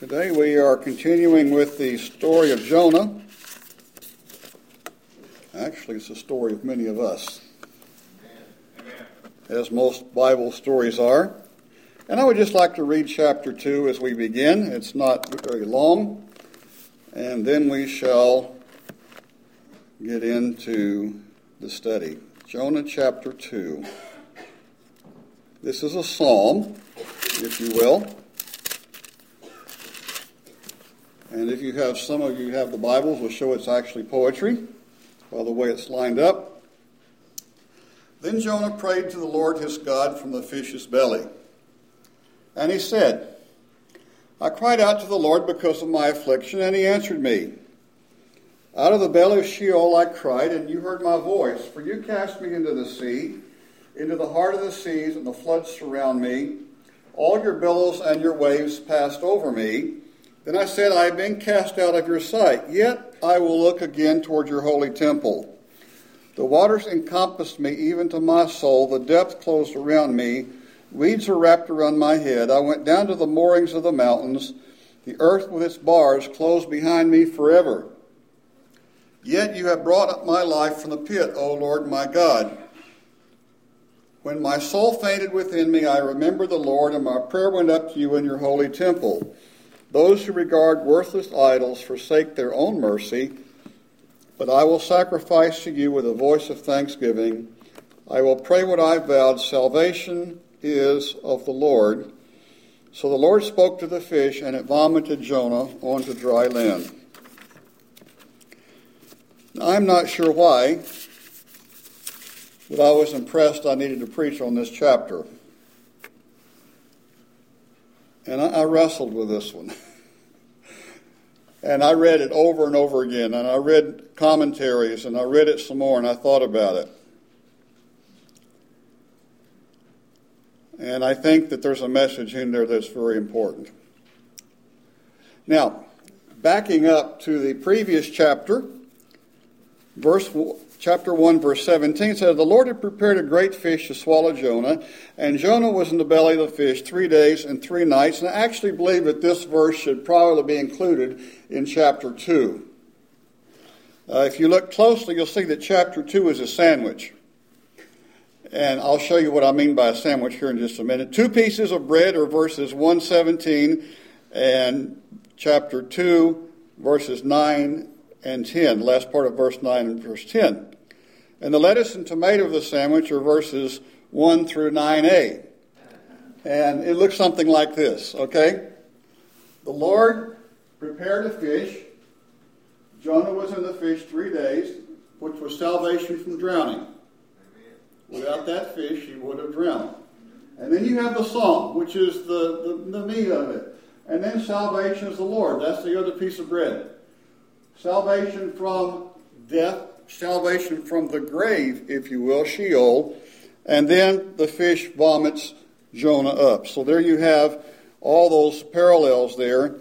Today we are continuing with the story of Jonah. Actually, it's the story of many of us, as most Bible stories are. And I would just like to read chapter 2 as we begin. It's not very long. And then we shall get into the study. Jonah chapter 2. This is a psalm, if you will. And if you have, some of you have the Bibles, will show it's actually poetry by the way it's lined up. Then Jonah prayed to the Lord his God from the fish's belly. And he said, I cried out to the Lord because of my affliction, and he answered me. Out of the belly of Sheol I cried, and you heard my voice. For you cast me into the sea, into the heart of the seas, and the floods surround me. All your billows and your waves passed over me. Then I said, I have been cast out of your sight, yet I will look again toward your holy temple. The waters encompassed me even to my soul, the depth closed around me, weeds are wrapped around my head. I went down to the moorings of the mountains, the earth with its bars closed behind me forever. Yet you have brought up my life from the pit, O Lord my God. When my soul fainted within me, I remembered the Lord, and my prayer went up to you in your holy temple. Those who regard worthless idols forsake their own mercy, but I will sacrifice to you with a voice of thanksgiving. I will pray what I vowed. Salvation is of the Lord. So the Lord spoke to the fish, and it vomited Jonah onto dry land. Now, I'm not sure why, but I was impressed I needed to preach on this chapter. And I wrestled with this one. And I read it over and over again. And I read commentaries, and I read it some more, and I thought about it. And I think that there's a message in there that's very important. Now, backing up to the previous chapter, Chapter 1, verse 17 says, The Lord had prepared a great fish to swallow Jonah, and Jonah was in the belly of the fish 3 days and 3 nights. And I actually believe that this verse should probably be included in chapter 2. If you look closely, you'll see that chapter 2 is a sandwich. And I'll show you what I mean by a sandwich here in just a minute. 2 pieces of bread are verses 1:17, and chapter 2, verses 9 and 10, the last part of verse 9 and verse 10. And the lettuce and tomato of the sandwich are verses 1 through 9a. And it looks something like this, okay? The Lord prepared a fish. Jonah was in the fish 3 days, which was salvation from drowning. Without that fish, he would have drowned. And then you have the psalm, which is the meat of it. And then salvation is the Lord. That's the other piece of bread. Salvation from death, salvation from the grave, if you will, Sheol, and then the fish vomits Jonah up. So there you have all those parallels there.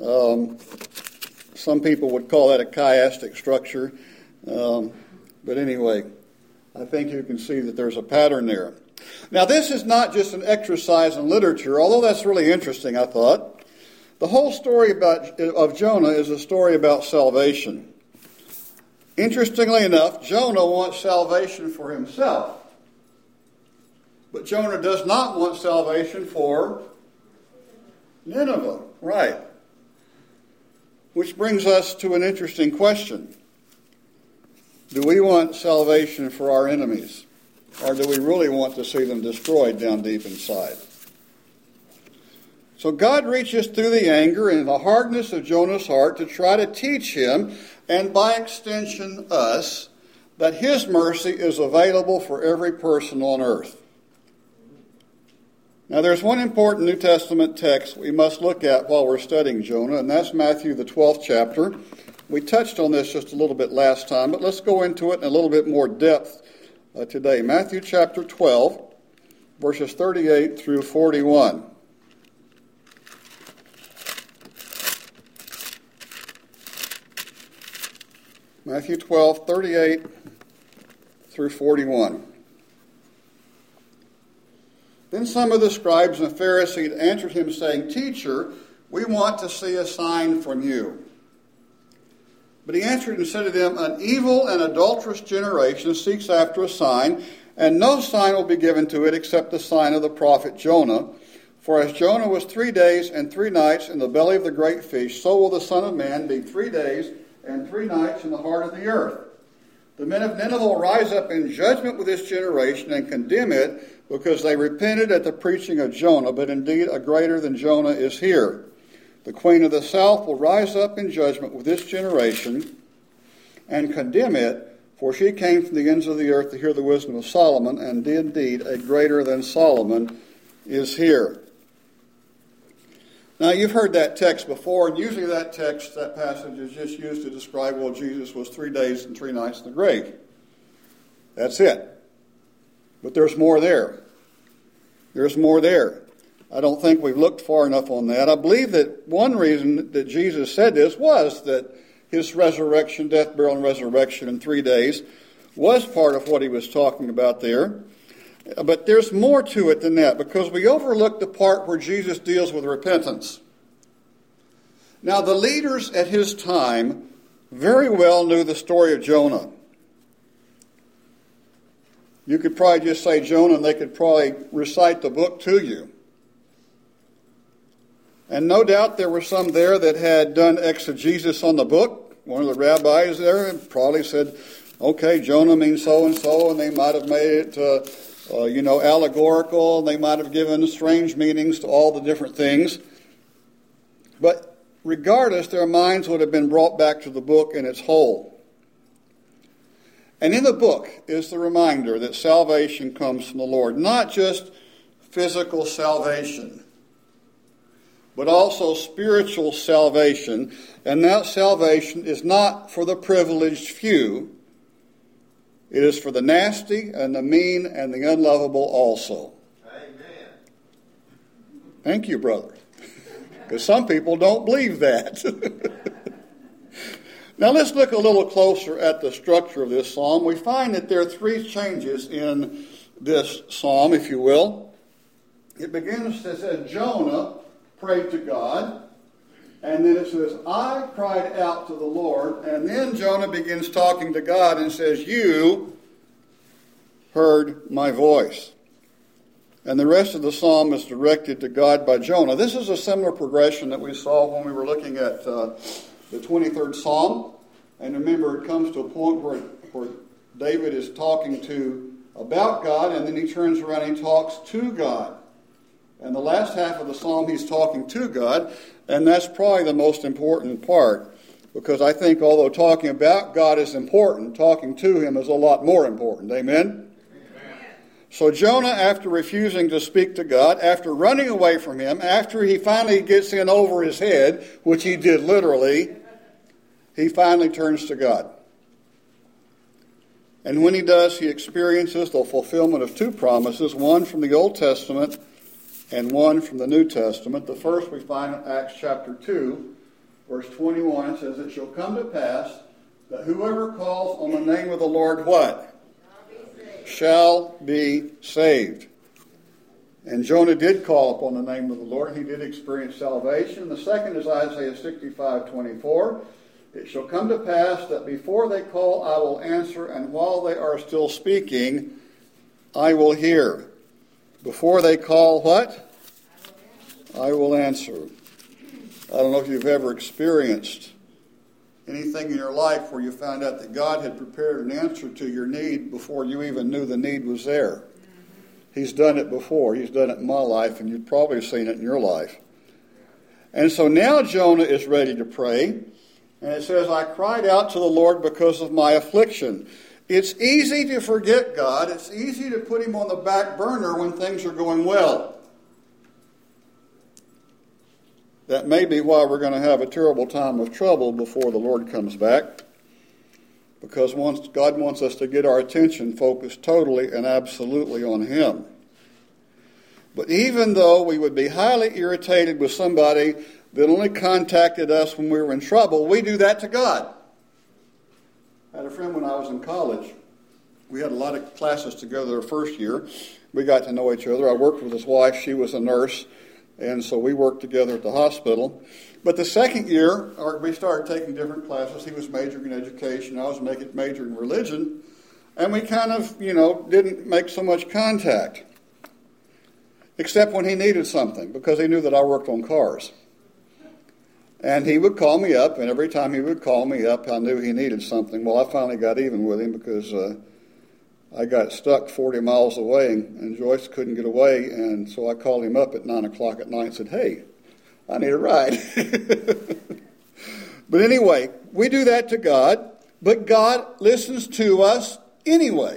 Some people would call that a chiastic structure. But anyway, I think you can see that there's a pattern there. Now, this is not just an exercise in literature, although that's really interesting, I thought. The whole story of Jonah is a story about salvation. Interestingly enough, Jonah wants salvation for himself. But Jonah does not want salvation for Nineveh. Right. Which brings us to an interesting question. Do we want salvation for our enemies? Or do we really want to see them destroyed down deep inside? So God reaches through the anger and the hardness of Jonah's heart to try to teach him, and by extension us, that his mercy is available for every person on earth. Now there's one important New Testament text we must look at while we're studying Jonah, and that's Matthew the 12th chapter. We touched on this just a little bit last time, but let's go into it in a little bit more depth today. Matthew chapter 12, verses 38 through 41. Matthew 12, 38 through 41. Then some of the scribes and Pharisees answered him, saying, Teacher, We want to see a sign from you. But he answered and said to them, An evil and adulterous generation seeks after a sign, and no sign will be given to it except the sign of the prophet Jonah. For as Jonah was 3 days and 3 nights in the belly of the great fish, so will the Son of Man be 3 days and 3 nights in the heart of the earth. The men of Nineveh will rise up in judgment with this generation and condemn it, because they repented at the preaching of Jonah, but indeed a greater than Jonah is here. The queen of the south will rise up in judgment with this generation and condemn it, for she came from the ends of the earth to hear the wisdom of Solomon, and indeed a greater than Solomon is here. Now, you've heard that text before, and usually that passage is just used to describe, well, Jesus was 3 days and 3 nights in the grave. That's it. But there's more there. There's more there. I don't think we've looked far enough on that. I believe that one reason that Jesus said this was that his resurrection, death, burial, and resurrection in 3 days was part of what he was talking about there. But there's more to it than that, because we overlook the part where Jesus deals with repentance. Now, the leaders at his time very well knew the story of Jonah. You could probably just say Jonah, and they could probably recite the book to you. And no doubt there were some there that had done exegesis on the book. One of the rabbis there probably said, okay, Jonah means so-and-so, and they might have made it allegorical, and they might have given strange meanings to all the different things. But regardless, their minds would have been brought back to the book in its whole. And in the book is the reminder that salvation comes from the Lord. Not just physical salvation, but also spiritual salvation. And that salvation is not for the privileged few. It is for the nasty and the mean and the unlovable also. Amen. Thank you, brother. Because some people don't believe that. Now let's look a little closer at the structure of this psalm. We find that there are 3 changes in this psalm, if you will. It begins, it says, Jonah prayed to God. And then it says, I cried out to the Lord. And then Jonah begins talking to God and says, you heard my voice. And the rest of the psalm is directed to God by Jonah. This is a similar progression that we saw when we were looking at the 23rd Psalm. And remember, it comes to a point where David is talking about God, and then he turns around and he talks to God. And the last half of the psalm, he's talking to God, and that's probably the most important part, because I think although talking about God is important, talking to him is a lot more important. Amen? So Jonah, after refusing to speak to God, after running away from him, after he finally gets in over his head, which he did literally, he finally turns to God. And when he does, he experiences the fulfillment of 2 promises, one from the Old Testament and one from the New Testament. The first we find in Acts chapter 2, verse 21. It says, It shall come to pass that whoever calls on the name of the Lord, what? Shall be saved. And Jonah did call upon the name of the Lord. He did experience salvation. The second is Isaiah 65:24. It shall come to pass that before they call, I will answer, and while they are still speaking, I will hear. Before they call, what? I will answer. I don't know if you've ever experienced anything in your life where you found out that God had prepared an answer to your need before you even knew the need was there. He's done it before. He's done it in my life, and you've probably seen it in your life. And so now Jonah is ready to pray. And it says, I cried out to the Lord because of my affliction. It's easy to forget God. It's easy to put him on the back burner when things are going well. That may be why we're going to have a terrible time of trouble before the Lord comes back. Because God wants us to get our attention focused totally and absolutely on him. But even though we would be highly irritated with somebody that only contacted us when we were in trouble, we do that to God. I had a friend when I was in college. We had a lot of classes together our first year. We got to know each other. I worked with his wife. She was a nurse. And so we worked together at the hospital. But the second year, we started taking different classes. He was majoring in education. I was majoring in religion. And we kind of, didn't make so much contact. Except when he needed something, because he knew that I worked on cars. And he would call me up, and every time he would call me up, I knew he needed something. Well, I finally got even with him because I got stuck 40 miles away, and Joyce couldn't get away. And so I called him up at 9 o'clock at night and said, "Hey, I need a ride." But anyway, we do that to God, but God listens to us anyway.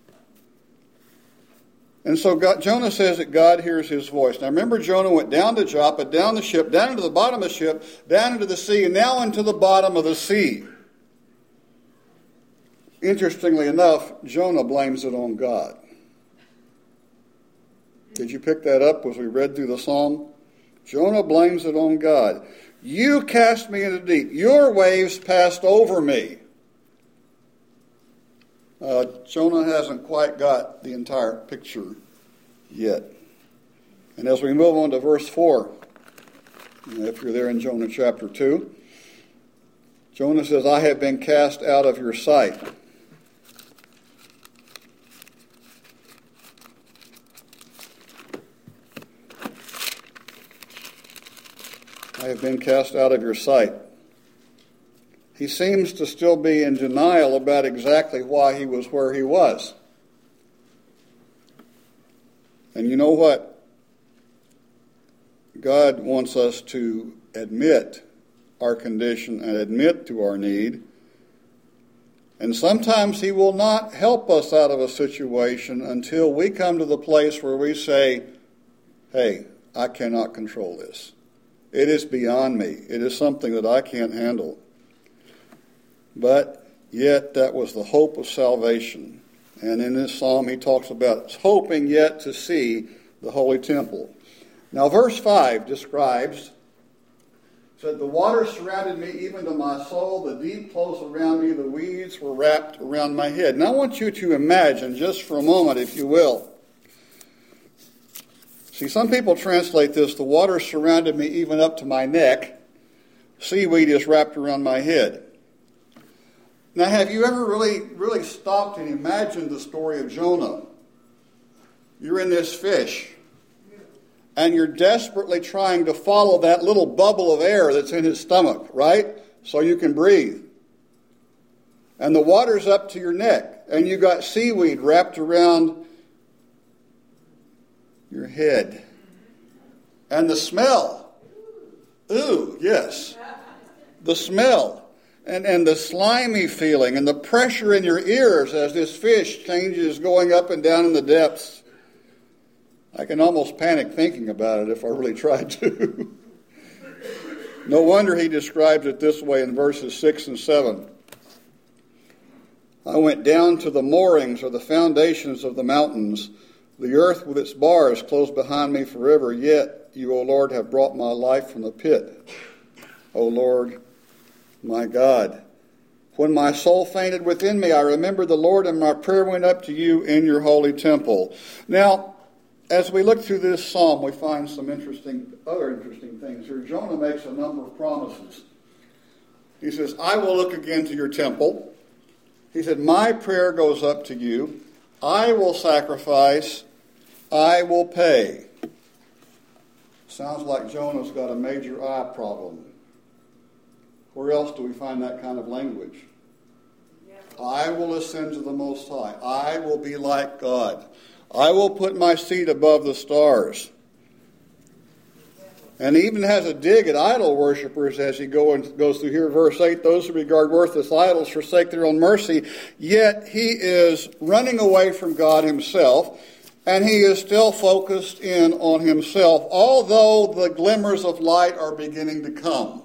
And so Jonah says that God hears his voice. Now remember, Jonah went down to Joppa, down the ship, down into the bottom of the ship, down into the sea, and now into the bottom of the sea. Interestingly enough, Jonah blames it on God. Did you pick that up as we read through the psalm? Jonah blames it on God. You cast me into the deep. Your waves passed over me. Jonah hasn't quite got the entire picture yet. And as we move on to verse 4, if you're there in Jonah chapter 2, Jonah says, I have been cast out of your sight. I have been cast out of your sight. He seems to still be in denial about exactly why he was where he was. And you know what? God wants us to admit our condition and admit to our need. And sometimes he will not help us out of a situation until we come to the place where we say, hey, I cannot control this. It is beyond me. It is something that I can't handle. But yet that was the hope of salvation. And in this psalm he talks about hoping yet to see the holy temple. Now verse 5 describes, said, the water surrounded me even to my soul, the deep close around me, the weeds were wrapped around my head. Now I want you to imagine, just for a moment if you will. See, some people translate this, the water surrounded me even up to my neck, seaweed is wrapped around my head. Now, have you ever really stopped and imagined the story of Jonah? You're in this fish, and you're desperately trying to follow that little bubble of air that's in his stomach, right? So you can breathe. And the water's up to your neck, and you got seaweed wrapped around your head. And the smell. Ooh, yes. The smell. And the slimy feeling and the pressure in your ears as this fish changes going up and down in the depths. I can almost panic thinking about it if I really tried to. No wonder he describes it this way in verses 6 and 7. I went down to the moorings or the foundations of the mountains. The earth with its bars closed behind me forever. Yet you, O Lord, have brought my life from the pit. O Lord, my God, when my soul fainted within me, I remembered the Lord, and my prayer went up to you in your holy temple. Now, as we look through this psalm, we find some other interesting things here. Jonah makes a number of promises. He says, I will look again to your temple. He said, my prayer goes up to you. I will sacrifice. I will pay. Sounds like Jonah's got a major eye problem. Where else do we find that kind of language? Yeah. I will ascend to the Most High. I will be like God. I will put my seat above the stars. And he even has a dig at idol worshippers as he goes through here. Verse 8, those who regard worthless idols forsake their own mercy. Yet he is running away from God himself, and he is still focused in on himself, although the glimmers of light are beginning to come.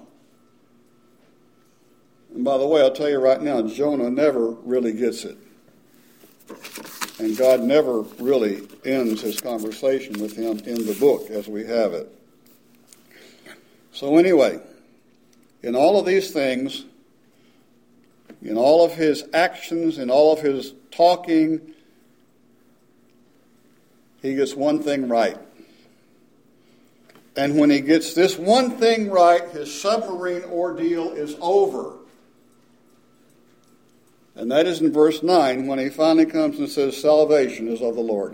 And by the way, I'll tell you right now, Jonah never really gets it. And God never really ends his conversation with him in the book as we have it. So anyway, in all of these things, in all of his actions, in all of his talking, he gets one thing right. And when he gets this one thing right, his submarine ordeal is over. And that is in verse 9 when he finally comes and says, salvation is of the Lord.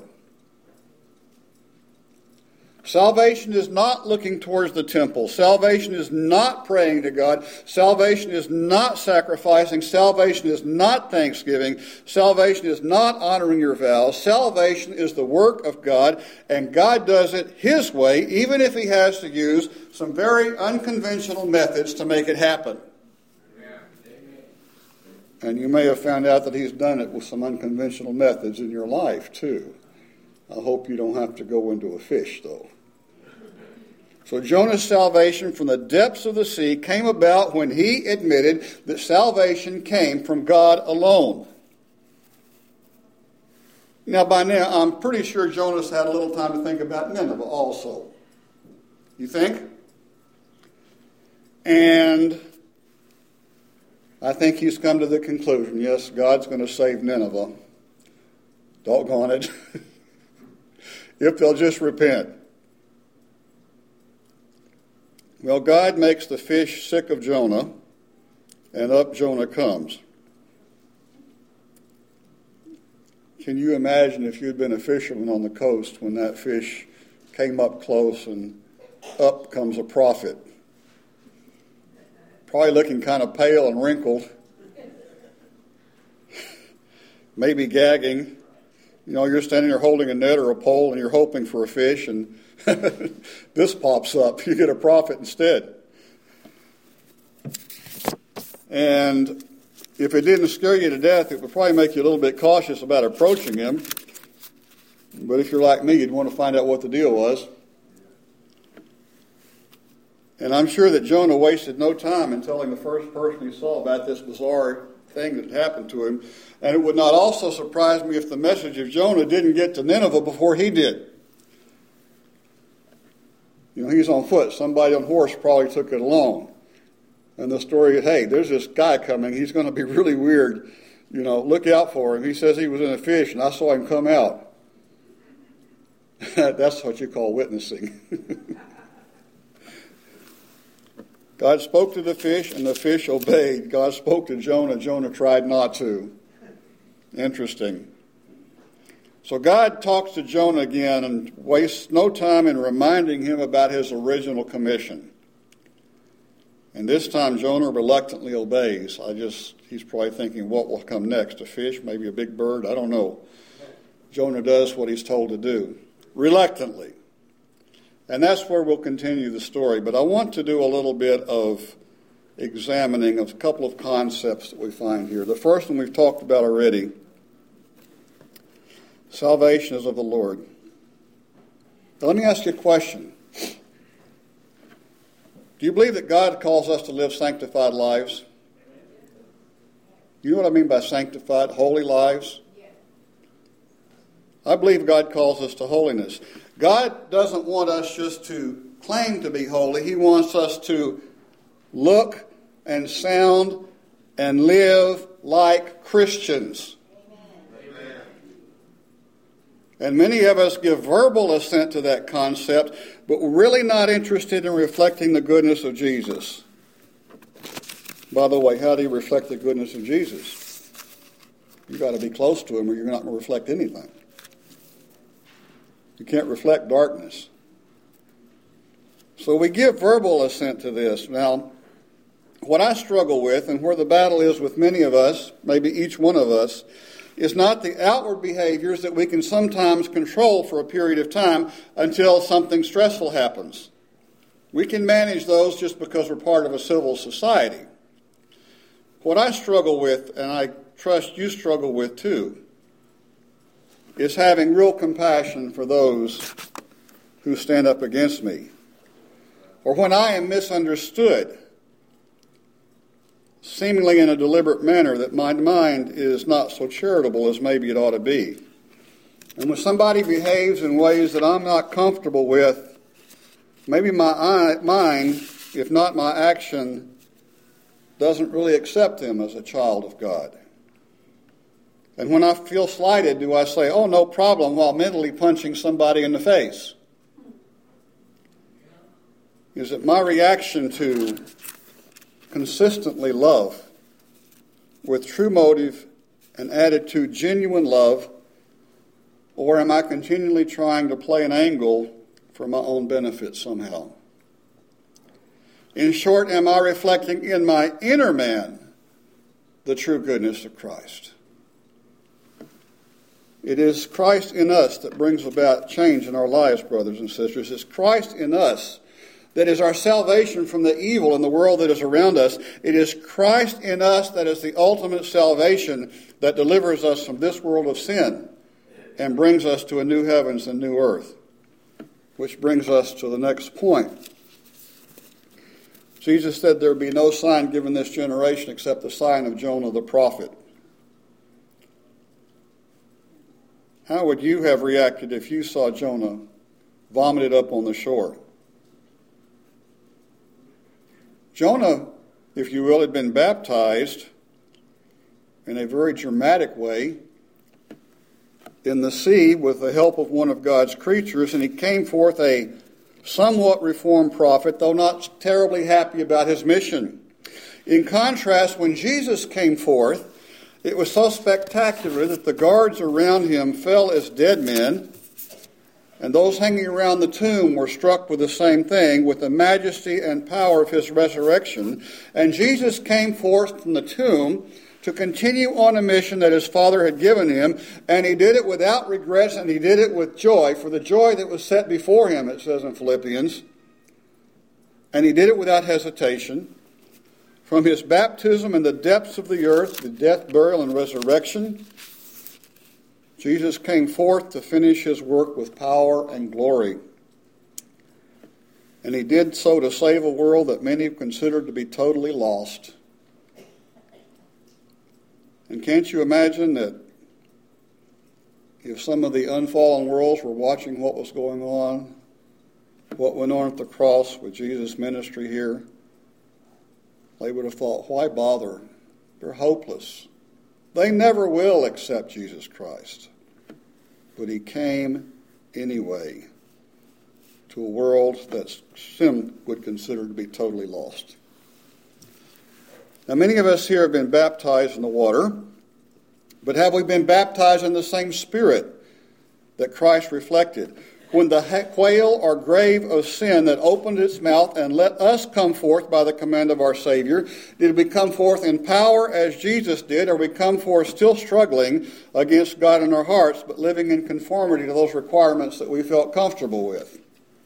Salvation is not looking towards the temple. Salvation is not praying to God. Salvation is not sacrificing. Salvation is not thanksgiving. Salvation is not honoring your vows. Salvation is the work of God, and God does it His way, even if He has to use some very unconventional methods to make it happen. And you may have found out that He's done it with some unconventional methods in your life, too. I hope you don't have to go into a fish, though. So Jonah's salvation from the depths of the sea came about when he admitted that salvation came from God alone. Now, by now, I'm pretty sure Jonah's had a little time to think about Nineveh also. You think? And I think he's come to the conclusion, yes, God's going to save Nineveh. Doggone it. If they'll just repent. Well, God makes the fish sick of Jonah, and up Jonah comes. Can you imagine if you'd been a fisherman on the coast when that fish came up close and up comes a prophet? Probably looking kind of pale and wrinkled. Maybe gagging. You know, you're standing there holding a net or a pole and you're hoping for a fish, and this pops up. You get a prophet instead. And if it didn't scare you to death, it would probably make you a little bit cautious about approaching him. But if you're like me, you'd want to find out what the deal was. And I'm sure that Jonah wasted no time in telling the first person he saw about this bizarre thing that happened to him. And it would not also surprise me if the message of Jonah didn't get to Nineveh before he did. You know, he's on foot. Somebody on horse probably took it along. And the story, hey, there's this guy coming. He's going to be really weird. You know, look out for him. He says he was in a fish, and I saw him come out. That's what you call witnessing. God spoke to the fish, and the fish obeyed. God spoke to Jonah. Jonah tried not to. Interesting. So God talks to Jonah again and wastes no time in reminding him about his original commission. And this time Jonah reluctantly obeys. He's probably thinking, what will come next? A fish? Maybe a big bird? I don't know. Jonah does what he's told to do. Reluctantly. And that's where we'll continue the story. But I want to do a little bit of examining of a couple of concepts that we find here. The first one we've talked about already. Salvation is of the Lord. Now, let me ask you a question. Do you believe that God calls us to live sanctified lives? You know what I mean by sanctified, holy lives? I believe God calls us to holiness. God doesn't want us just to claim to be holy. He wants us to look and sound and live like Christians. Amen. And many of us give verbal assent to that concept, but we're really not interested in reflecting the goodness of Jesus. By the way, how do you reflect the goodness of Jesus? You've got to be close to him or you're not going to reflect anything. You can't reflect darkness. So we give verbal assent to this. Now, what I struggle with, and where the battle is with many of us, maybe each one of us, is not the outward behaviors that we can sometimes control for a period of time until something stressful happens. We can manage those just because we're part of a civil society. What I struggle with, and I trust you struggle with too, is having real compassion for those who stand up against me. Or when I am misunderstood, seemingly in a deliberate manner, that my mind is not so charitable as maybe it ought to be. And when somebody behaves in ways that I'm not comfortable with, maybe my mind, if not my action, doesn't really accept them as a child of God. And when I feel slighted, do I say, oh, no problem, while mentally punching somebody in the face? Is it my reaction to consistently love with true motive and attitude, genuine love, or am I continually trying to play an angle for my own benefit somehow? In short, am I reflecting in my inner man the true goodness of Christ? It is Christ in us that brings about change in our lives, brothers and sisters. It's Christ in us that is our salvation from the evil in the world that is around us. It is Christ in us that is the ultimate salvation that delivers us from this world of sin and brings us to a new heavens and new earth. Which brings us to the next point. Jesus said there would be no sign given this generation except the sign of Jonah the prophet. How would you have reacted if you saw Jonah vomited up on the shore? Jonah, if you will, had been baptized in a very dramatic way in the sea with the help of one of God's creatures, and he came forth a somewhat reformed prophet, though not terribly happy about his mission. In contrast, when Jesus came forth, it was so spectacular that the guards around him fell as dead men, and those hanging around the tomb were struck with the same thing, with the majesty and power of his resurrection. And Jesus came forth from the tomb to continue on a mission that his Father had given him, and he did it without regrets, and he did it with joy, for the joy that was set before him, it says in Philippians. And he did it without hesitation. From his baptism in the depths of the earth, the death, burial, and resurrection, Jesus came forth to finish his work with power and glory. And he did so to save a world that many considered to be totally lost. And can't you imagine that if some of the unfallen worlds were watching what was going on, what went on at the cross with Jesus' ministry here, they would have thought, why bother? They're hopeless. They never will accept Jesus Christ. But he came anyway to a world that some would consider to be totally lost. Now, many of us here have been baptized in the water, but have we been baptized in the same spirit that Christ reflected? When the whale or grave of sin that opened its mouth and let us come forth by the command of our Savior, did we come forth in power as Jesus did, or we come forth still struggling against God in our hearts, but living in conformity to those requirements that we felt comfortable with?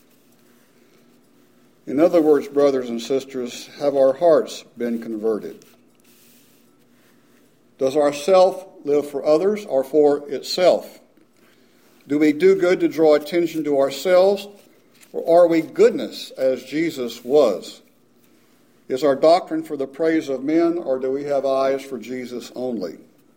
In other words, brothers and sisters, have our hearts been converted? Does our self live for others or for itself? Do we do good to draw attention to ourselves, or are we goodness as Jesus was? Is our doctrine for the praise of men, or do we have eyes for Jesus only?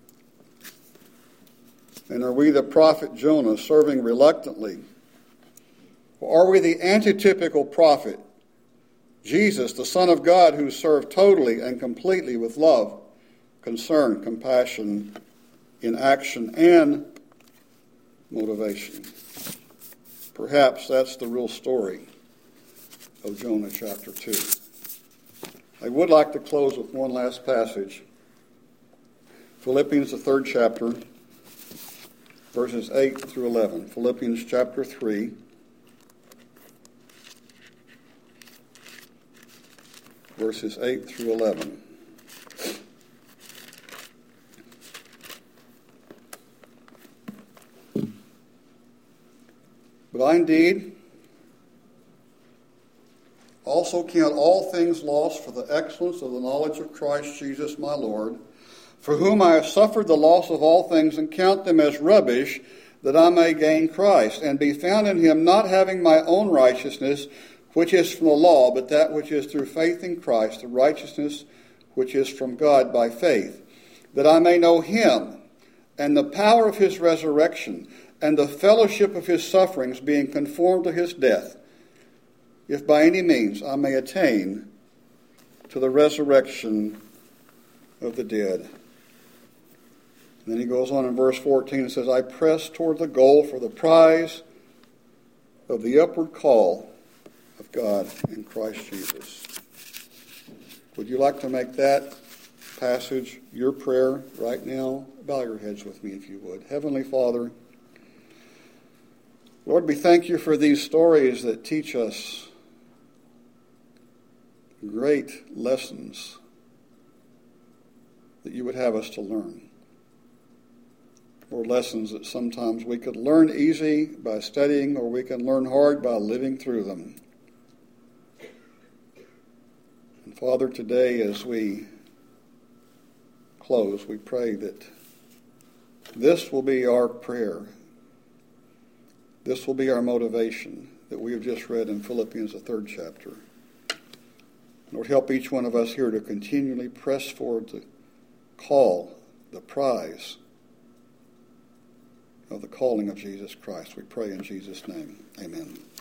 And are we the prophet Jonah, serving reluctantly? Or are we the antitypical prophet, Jesus, the Son of God, who served totally and completely with love, concern, compassion in action and motivation? Perhaps that's the real story of Jonah chapter 2. I would like to close with one last passage. Philippians, the 3rd chapter, verses 8 through 11. Philippians chapter 3. Verses 8 through 11. But I indeed also count all things lost for the excellence of the knowledge of Christ Jesus my Lord, for whom I have suffered the loss of all things, and count them as rubbish, that I may gain Christ, and be found in him, not having my own righteousness, which is from the law, but that which is through faith in Christ, the righteousness which is from God by faith, that I may know him, and the power of his resurrection, and the fellowship of his sufferings, being conformed to his death, if by any means I may attain to the resurrection of the dead. And then he goes on in verse 14 and says, I press toward the goal for the prize of the upward call of God in Christ Jesus. Would you like to make that passage your prayer right now? Bow your heads with me if you would. Heavenly Father, Lord, we thank you for these stories that teach us great lessons that you would have us to learn. Or lessons that sometimes we could learn easy by studying, or we can learn hard by living through them. And Father, today as we close, we pray that this will be our prayer. This will be our motivation that we have just read in Philippians, the 3rd chapter. Lord, help each one of us here to continually press forward the call, the prize of the calling of Jesus Christ. We pray in Jesus' name. Amen.